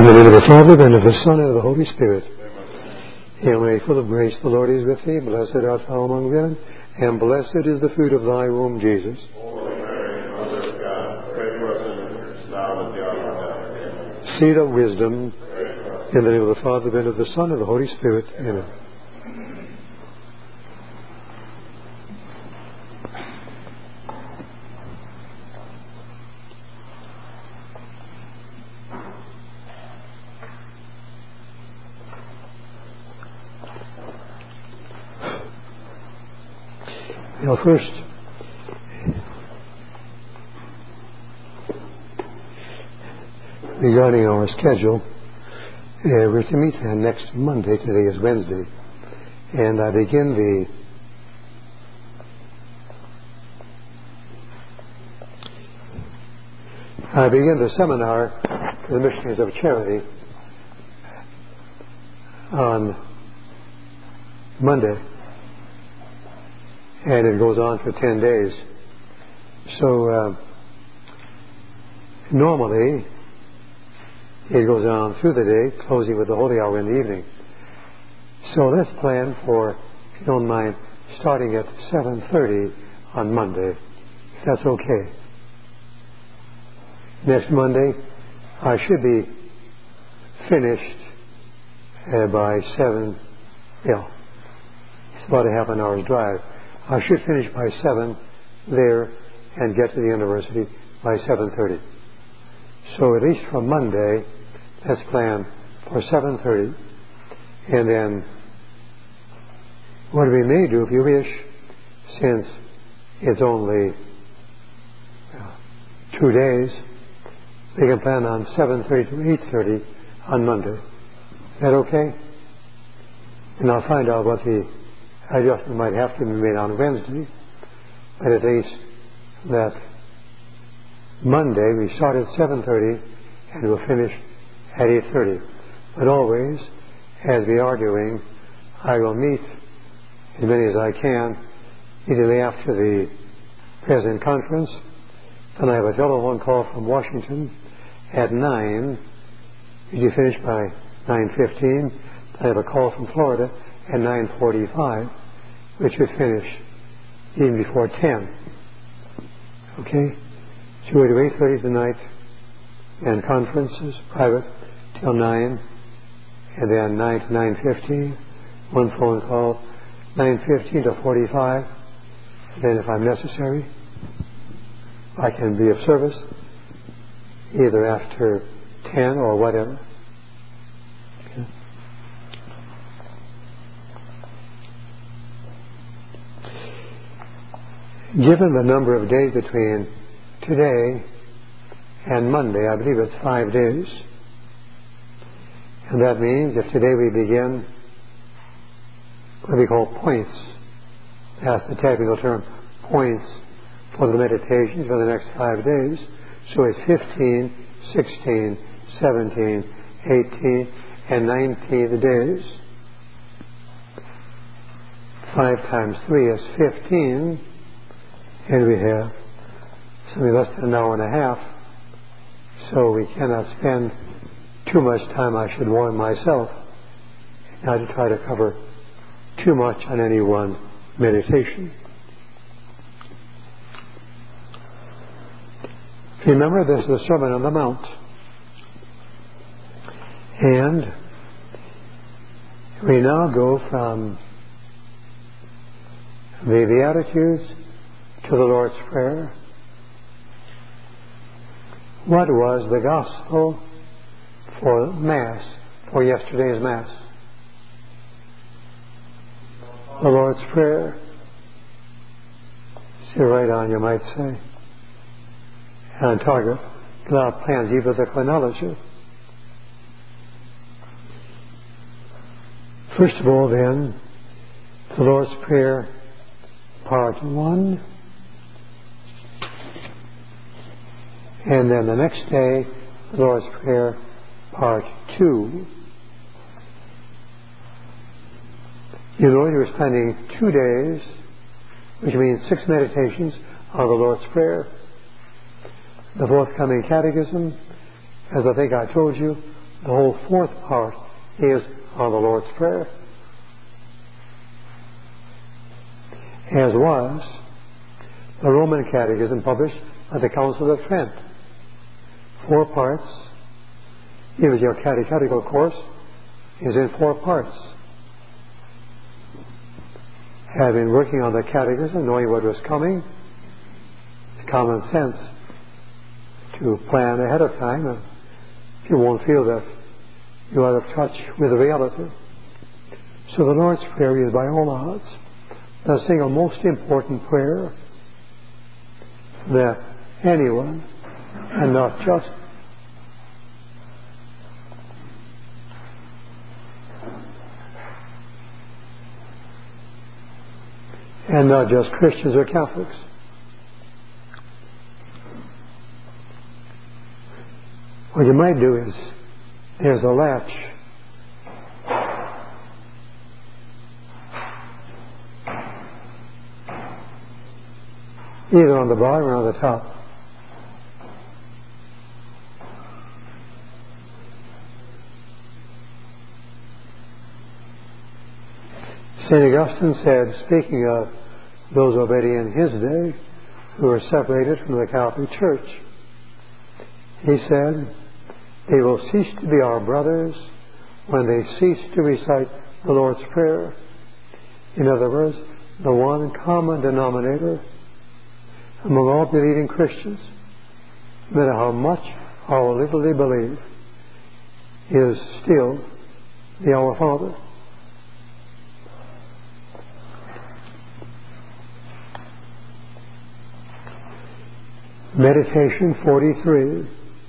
In the name of the Father, and of the Son, and of the Holy Spirit. Hail Mary, full of grace, the Lord is with thee. Blessed art thou among women, and blessed is the fruit of thy womb, Jesus. Holy Mary, Mother of God, pray for us sinners, now and at the hour of our death. Amen. Seed of wisdom, in the name of the Father, and of the Son, and of the Holy Spirit. Amen. Now, first, regarding our schedule, we're to meet next Monday. Today is Wednesday, and I begin the seminar for the Missionaries of Charity on Monday. And it goes on for 10 days. So normally it goes on through the day, closing with the Holy Hour in the evening. So let's plan for, if you don't mind, starting at 7:30 on Monday, if that's okay. Next Monday, I should be finished by 7. Yeah, it's about a half an hour's drive. I should finish by 7 there and get to the university by 7:30. So at least for Monday, let's plan for 7:30. And then what we may do, if you wish, since it's only 2 days, we can plan on 7:30 to 8:30 on Monday. Is that okay? And I'll find out what the adjustment might have to be made on Wednesday, but at least that Monday we start at 7:30 and we'll finish at 8:30. But always, as we are doing, I will meet as many as I can immediately after the President Conference. Then I have a telephone call from Washington at 9. Usually finish by 9:15. I have a call from Florida at 9:45, which would finish even before 10. Okay? So we're to 8:30 tonight, and conferences, private, till 9, and then 9 to 9:15, one phone call, 9:15 to 45, and then if I'm necessary, I can be of service either after 10 or whatever. Okay. Given the number of days between today and Monday, I believe it's 5 days. And that means if today we begin what we call points, that's the technical term, points for the meditations for the next 5 days. So it's 15, 16, 17, 18, and 19 days. 5 times 3 is 15. And we have something less than an hour and a half, so we cannot spend too much time. I should warn myself not to try to cover too much on any one meditation. Remember, this is the Sermon on the Mount, and we now go from the Beatitudes to the Lord's Prayer. What was the gospel for Mass, for yesterday's Mass? The Lord's Prayer. Sit right on, you might say. On target. Without plans, even the chronology. First of all, then, the Lord's Prayer, Part 1. And then the next day, the Lord's Prayer, Part 2. You know, you're spending 2 days, which means 6 meditations on the Lord's Prayer. The forthcoming catechism, as I think I told you, the whole fourth part is on the Lord's Prayer, as was the Roman Catechism published by the Council of Trent. 4 parts. Even your catechetical course is in 4 parts. Having been working on the catechism, knowing what was coming, it's common sense to plan ahead of time, and you won't feel that you're out of touch with the reality. So the Lord's Prayer is by all odds the single most important prayer that anyone, and not just Christians or Catholics. What you might do is, there's a latch either on the bottom or on the top. St. Augustine said, speaking of those already in his day who were separated from the Catholic Church, he said, they will cease to be our brothers when they cease to recite the Lord's Prayer. In other words, the one common denominator among all believing Christians, no matter how much or little they believe, is still the Our Father. Meditation 43.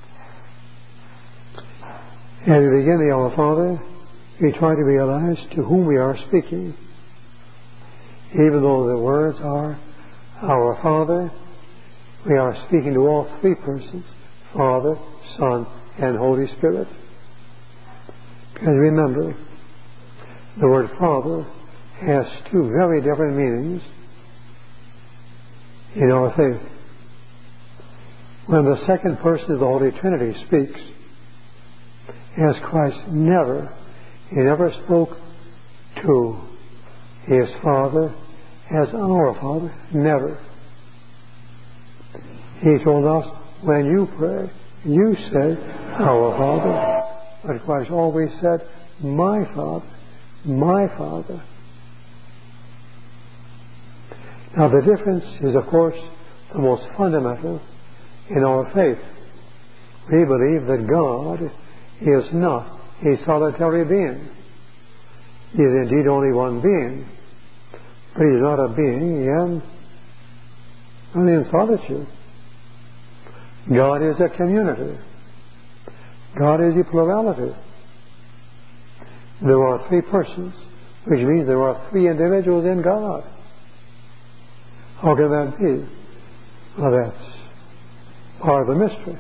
As we begin the Our Father, we try to realize to whom we are speaking. Even though the words are Our Father, we are speaking to all 3 persons, Father, Son, and Holy Spirit. Because remember, the word Father has 2 very different meanings in our faith. When the second person of the Holy Trinity speaks, as Christ never spoke to His Father as our Father, never. He told us, when you pray, you say, Our Father. But Christ always said, My Father, my Father. Now the difference is, of course, the most fundamental in our faith. We believe that God is not a solitary being. He is indeed only one being, but He is not a being in solitude. God is a community. God is a plurality. There are 3 persons, which means there are 3 individuals in God. How can that be? Well, that's part of the mystery.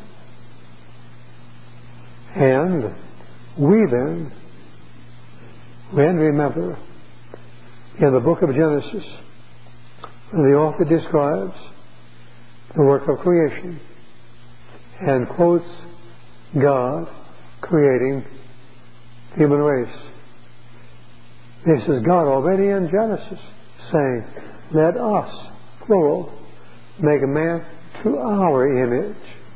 And we then, when remember, in the book of Genesis, when the author describes the work of creation and quotes God creating human race, this is God already in Genesis saying, let us, plural, make a man to our image.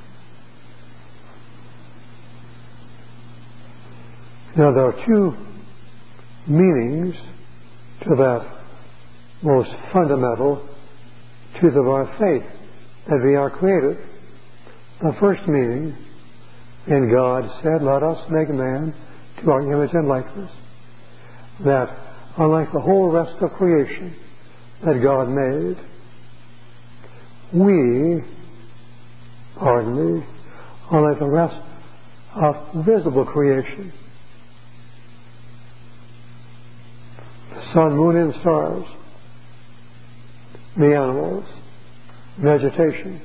Now there are 2 meanings to that most fundamental truth of our faith, that we are created. The first meaning, and God said, let us make man to our image and likeness. That unlike the whole rest of creation that God made, we, unlike the rest of visible creation, the sun, moon, and stars, the animals, vegetation,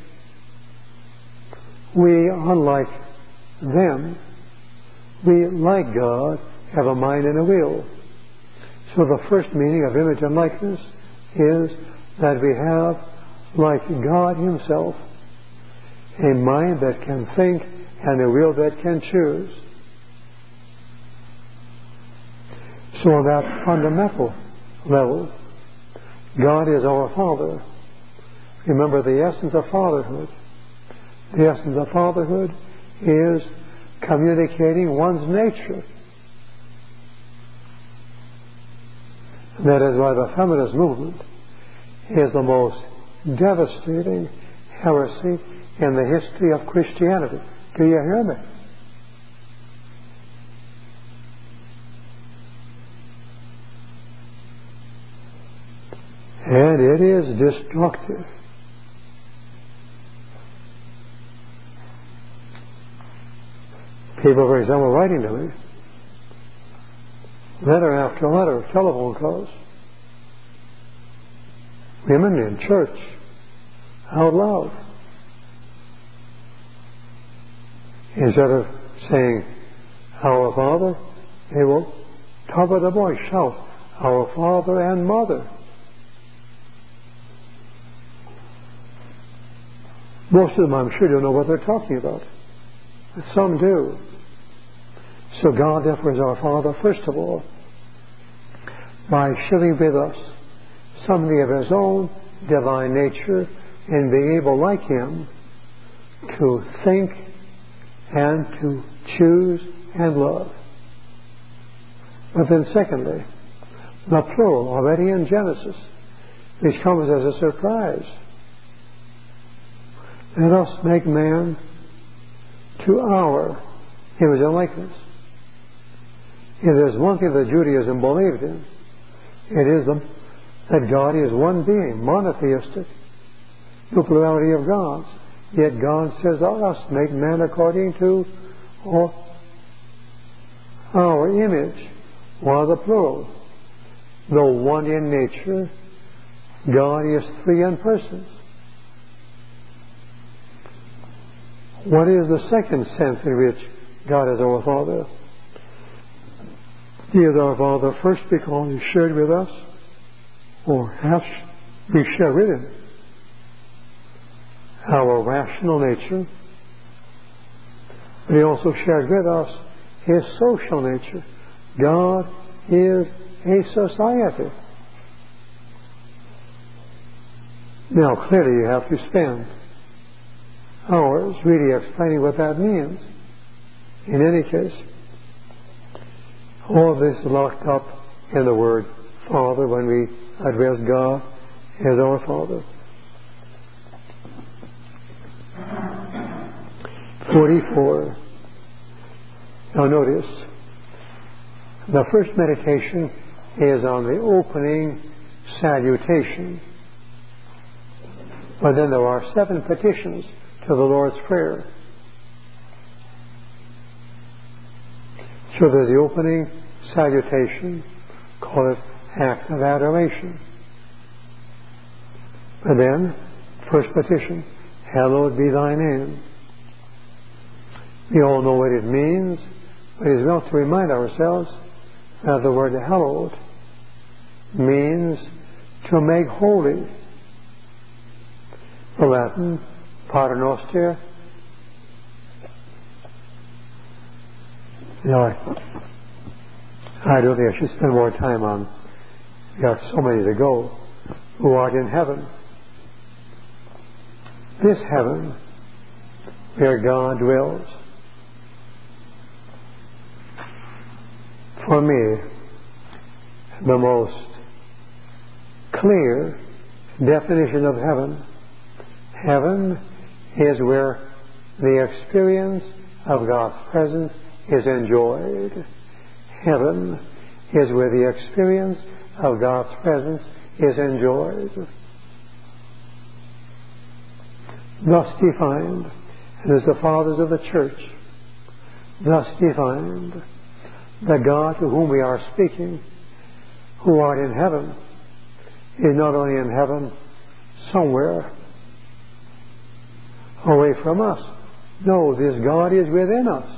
we, unlike them, we, like God, have a mind and a will. So the first meaning of image and likeness is that we have, like God Himself, a mind that can think and a will that can choose. So on that fundamental level, God is our Father. Remember the essence of fatherhood. The essence of fatherhood is communicating one's nature. That is why the feminist movement is the most devastating heresy in the history of Christianity. Do you hear me? And it is destructive. People, for example, writing to me, letter after letter, telephone calls, women in church, out loud. Instead of saying, Our Father, they will top of the voice shout, Our Father and Mother. Most of them, I'm sure, don't know what they're talking about. But some do. So God, therefore, is our Father, first of all, by sharing with us something of His own divine nature and being able, like Him, to think and to choose and love. But then secondly, the plural, already in Genesis, which comes as a surprise. Let us make man to our image and likeness. If there's one thing that Judaism believed in, it is that God is one being, monotheistic, no plurality of gods. Yet God says, let us make man according to our image, or the plural. Though one in nature, God is three in persons. What is the second sense in which God is our Father? He is our Father first because He shared with us, or has we share with Him, our rational nature. But He also shared with us His social nature. God is a society. Now, clearly you have to spend hours really explaining what that means. In any case, all of this is locked up in the word Father when we address God as our Father. 44. Now notice, the first meditation is on the opening salutation. But then there are 7 petitions to the Lord's Prayer. So there's the opening salutation, call it act of adoration. And then, first petition, hallowed be thy name. We all know what it means, but it is well to remind ourselves that the word hallowed means to make holy. The Latin, paternoster. I don't think I should spend more time on, we got so many to go, who art in heaven. This heaven where God dwells. For me, the most clear definition of heaven. Heaven is where the experience of God's presence is enjoyed. Heaven is where the experience of God's presence is enjoyed. Thus defined, as the fathers of the church, thus defined, the God to whom we are speaking, who art in heaven, is not only in heaven somewhere away from us. No, this God is within us.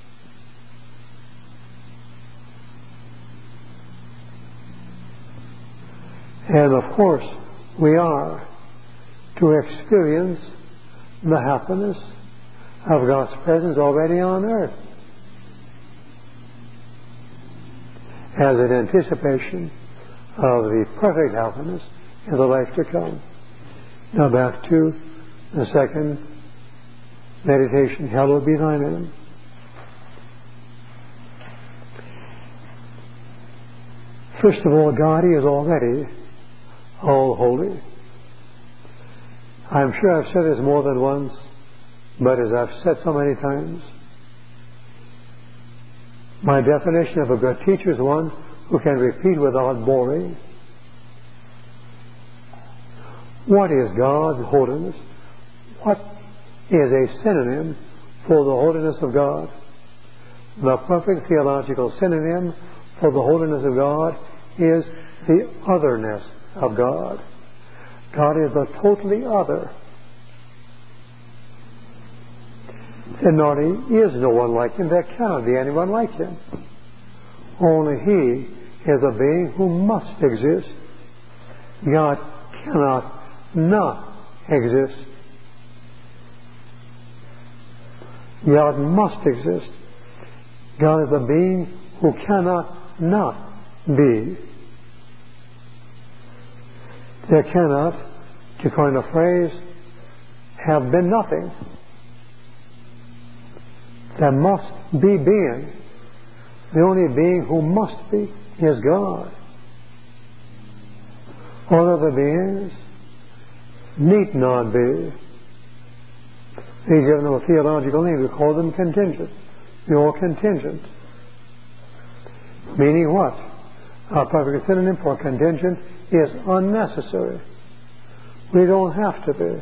And of course, we are to experience the happiness of God's presence already on earth. as an anticipation of the perfect happiness in the life to come. Now back to the second meditation, hallowed be thy name. First of all, God is already all holy. I'm sure I've said this more than once, but as I've said so many times, my definition of a good teacher is one who can repeat without boring. What is God's holiness? What is a synonym for the holiness of God? The perfect theological synonym for the holiness of God is the otherness of God. God is the totally other. And not is no one like Him. There cannot be anyone like Him. Only He is a being who must exist. God cannot not exist. God must exist. God is a being who cannot not be. There cannot, to coin a phrase, have been nothing. There must be being. The only being who must be is God. All other beings need not be. They give them a theological name. We call them contingent. You're contingent. Meaning what? Our perfect synonym for contingent is unnecessary. We don't have to be.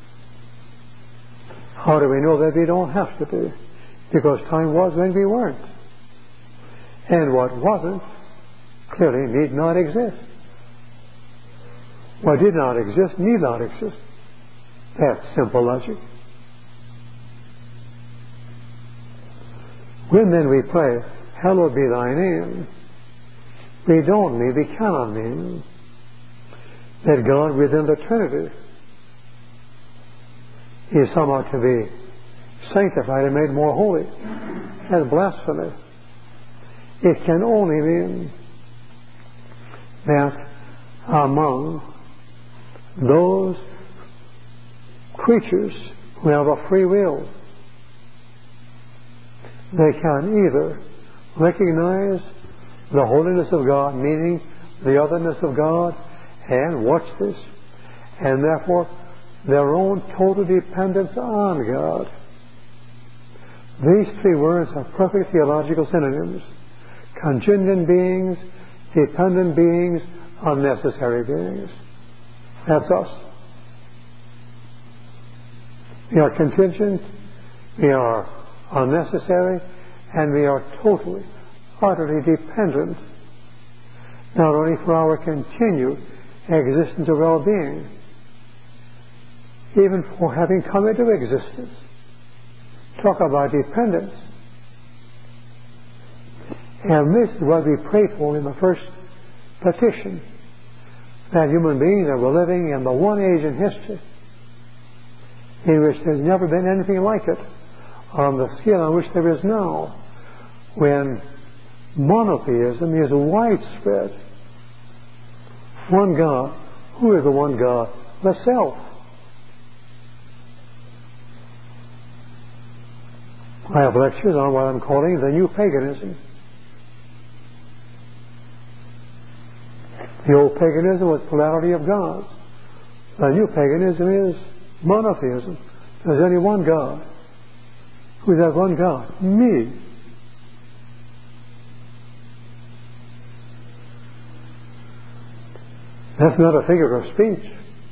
How do we know that we don't have to be? Because time was when we weren't. And what wasn't clearly need not exist. What did not exist need not exist. That's simple logic. When then we pray, hallowed be thy name, we don't mean, we cannot mean that God within the Trinity is somehow to be sanctified and made more holy. That's blasphemy. It can only mean that among those creatures who have a free will, they can either recognize the holiness of God, meaning the otherness of God, and watch this, and therefore their own total dependence on God. These three words are perfect theological synonyms: contingent beings, dependent beings, unnecessary beings. That's us. We are contingent, we are unnecessary, and we are totally, utterly dependent, not only for our continued existence or well-being, even for having come into existence. Talk about dependence. And this is what we prayed for in the first petition, that human beings that were living in the one age in history in which there's never been anything like it on the scale on which there is now, when monotheism is widespread. One God. Who is the one God? The self. I have lectures on what I'm calling the new paganism. The old paganism was plurality of gods. The new paganism is monotheism. There's only one God. Who's that one God? Me. That's not a figure of speech.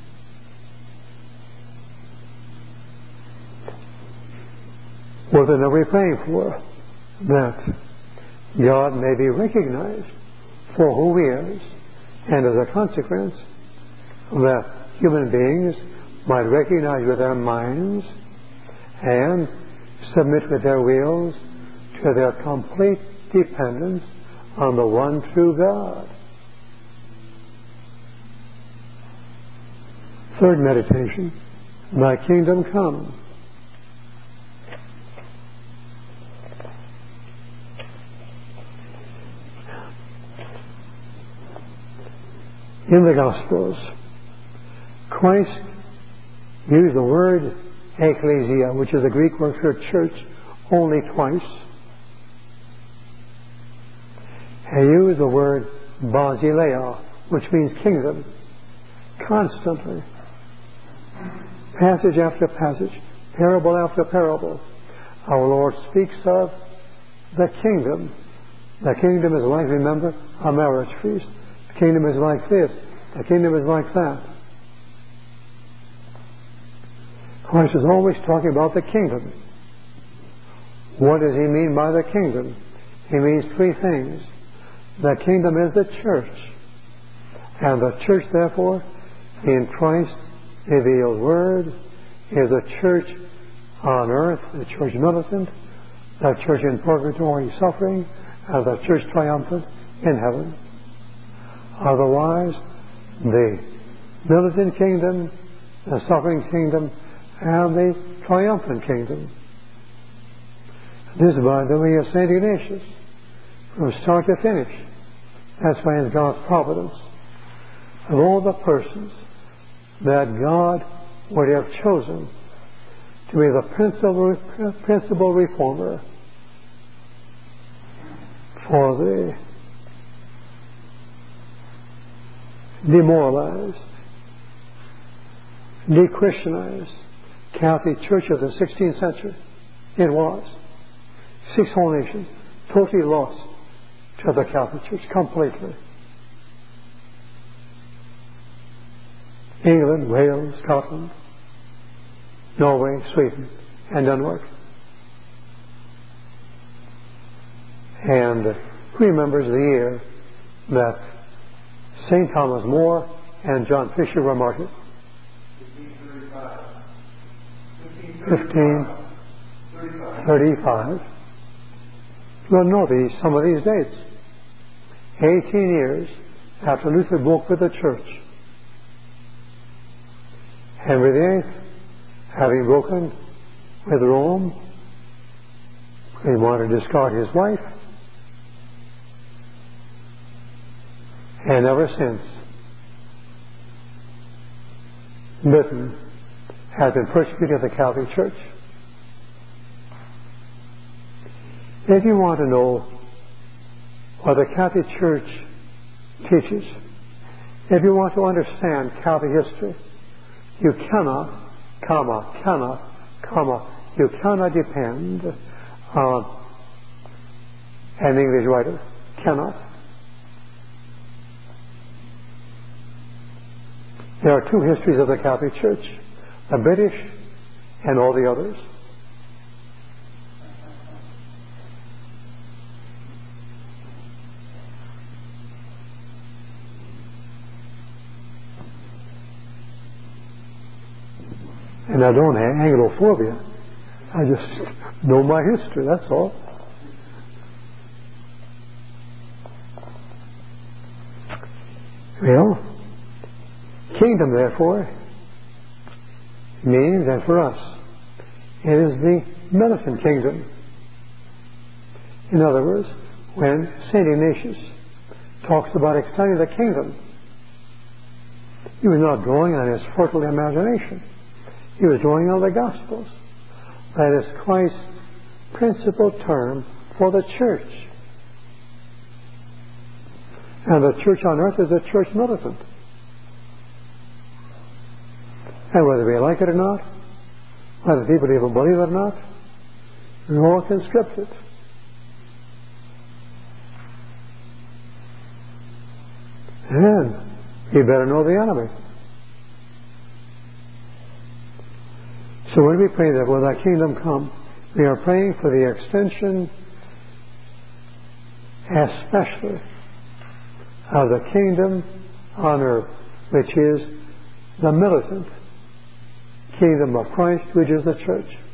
What then are we praying for? That God may be recognized for who He is, and as a consequence, that human beings might recognize with their minds and submit with their wills to their complete dependence on the one true God. Third meditation, thy kingdom come. in the Gospels, Christ used the word ecclesia, which is the Greek word for church, only twice. He used the word basileia, which means kingdom, constantly. Passage after passage, parable after parable, our Lord speaks of the kingdom. The kingdom is like, remember, a marriage feast. The kingdom is like this. The kingdom is like that. Christ is always talking about the kingdom. What does he mean by the kingdom? He means three things. The kingdom is the church. And the church, therefore, in Christ revealed word, is a church on earth, the church militant, the church in purgatory suffering, and the church triumphant in heaven. Otherwise, the militant kingdom, the suffering kingdom, and the triumphant kingdom. This is by the way of St. Ignatius, from start to finish. That's why in God's providence, of all the persons that God would have chosen to be the principal reformer for the demoralized, de-Christianized Catholic Church of the 16th century. It was. 6 whole nations totally lost to the Catholic Church completely. England, Wales, Scotland, Norway, Sweden, and Denmark. And who remembers the year that St. Thomas More and John Fisher were martyred? 1535. You'll know some of these dates. 18 years after Luther broke with the church. Henry VIII, having broken with Rome, he wanted to discard his wife. And ever since, Britain has been persecuting the Catholic Church. If you want to know what the Catholic Church teaches, if you want to understand Catholic history, you cannot depend on an English writer. Cannot. There are 2 histories of the Catholic Church, the British and all the others. And I don't have Anglophobia. I just know my history, that's all. Well, kingdom, therefore, means, and for us, it is the militant kingdom. In other words, when St. Ignatius talks about extending the kingdom, he was not drawing on his fertile imagination. He was drawing on the Gospels. That is Christ's principal term for the church. And the church on earth is a church militant. And whether we like it or not, whether people even believe it or not, we all conscripted. And you better know the enemy. So when we pray that, will thy kingdom come, we are praying for the extension, especially, of the kingdom on earth, which is the militant kingdom of Christ, which is the church.